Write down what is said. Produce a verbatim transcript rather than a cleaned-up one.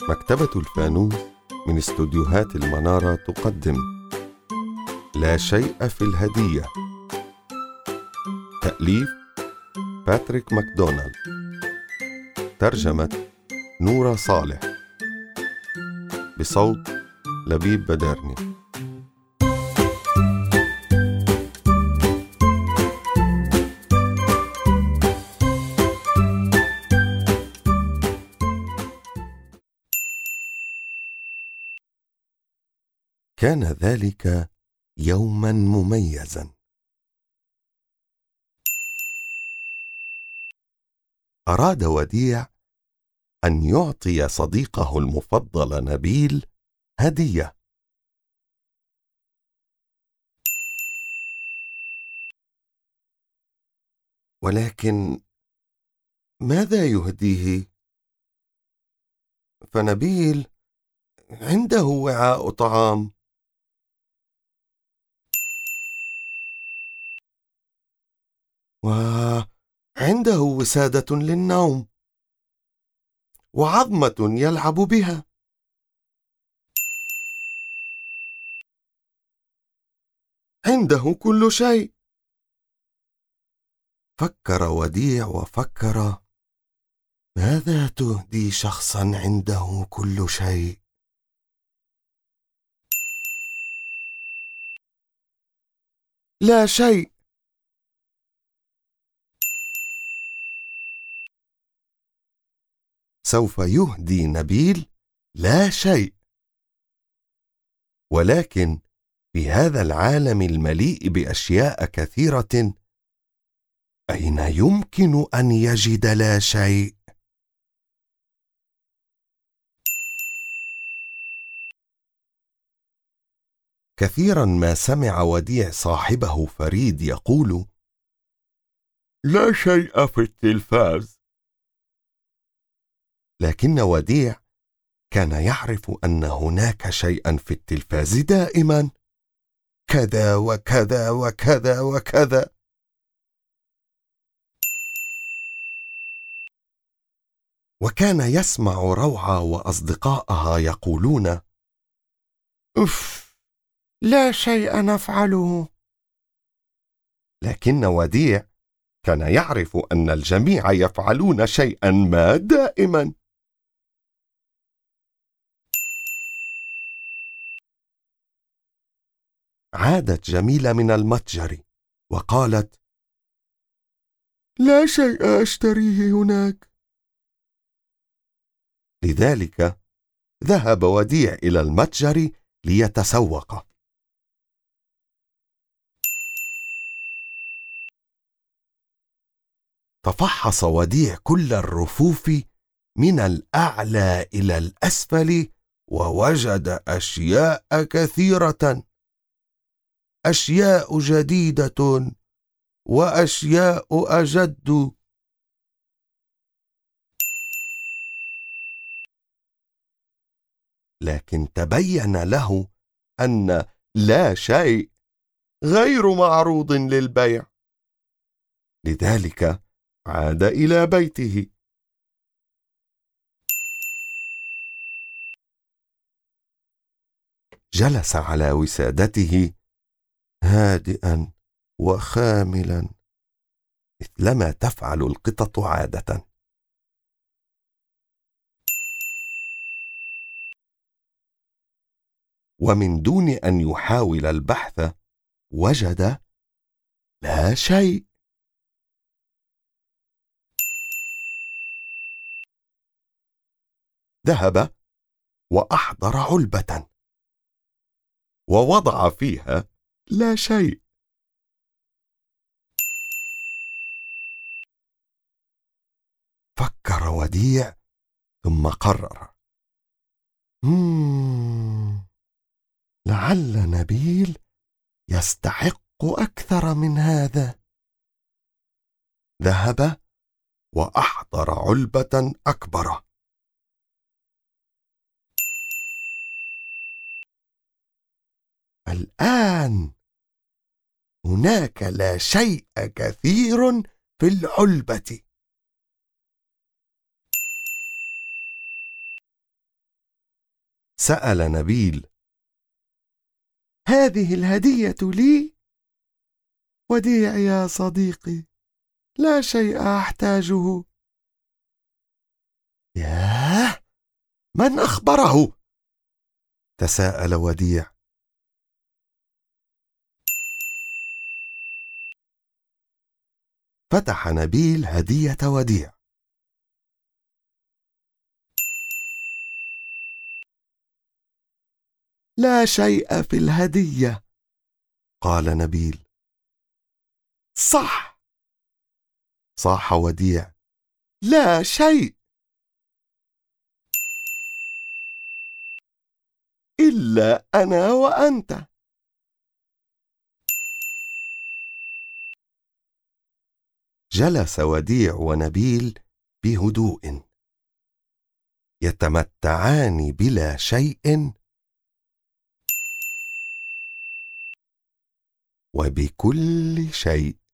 مكتبة الفانوس من استوديوهات المنارة تقدم لا شيء في الهدية. تأليف باتريك ماكدونالد، ترجمة نورة صالح، بصوت لبيب بدرني. كان ذلك يوما مميزا. أراد وديع أن يعطي صديقه المفضل نبيل هدية. ولكن ماذا يهديه؟ فنبيل عنده وعاء طعام، وعنده وسادة للنوم، وعظمة يلعب بها. عنده كل شيء. فكر وديع وفكر: ماذا تهدي شخصا عنده كل شيء؟ لا شيء. سوف يهدي نبيل لا شيء. ولكن في هذا العالم المليء بأشياء كثيرة، أين يمكن أن يجد لا شيء؟ كثيرا ما سمع وديع صاحبه فريد يقول: لا شيء في التلفاز. لكن وديع كان يعرف أن هناك شيئا في التلفاز دائما، كذا وكذا وكذا وكذا. وكان يسمع روعة وأصدقائها يقولون: أف، لا شيء نفعله. لكن وديع كان يعرف أن الجميع يفعلون شيئا ما دائما. عادت جميلة من المتجر وقالت: لا شيء أشتريه هناك. لذلك ذهب وديع إلى المتجر ليتسوق. تفحص وديع كل الرفوف من الأعلى إلى الأسفل، ووجد أشياء كثيرة، أشياء جديدة وأشياء أجد. لكن تبين له أن لا شيء غير معروض للبيع. لذلك عاد إلى بيته. جلس على وسادته هادئا وخاملا، مثلما تفعل القطط عادة. ومن دون أن يحاول البحث وجد لا شيء. ذهب وأحضر علبة ووضع فيها لا شيء. فكر وديع ثم قرر: مم... لعل نبيل يستحق أكثر من هذا. ذهب وأحضر علبة أكبر. الآن هناك لا شيء كثير في العلبة. سأل نبيل: هذه الهدية لي؟ وديع يا صديقي، لا شيء أحتاجه. ياه، من أخبره؟ تساءل وديع. فتح نبيل هدية وديع. لا شيء في الهدية، قال نبيل. صح، صاح وديع. لا شيء إلا أنا وأنت. جلس وديع ونبيل بهدوء يتمتعان بلا شيء وبكل شيء.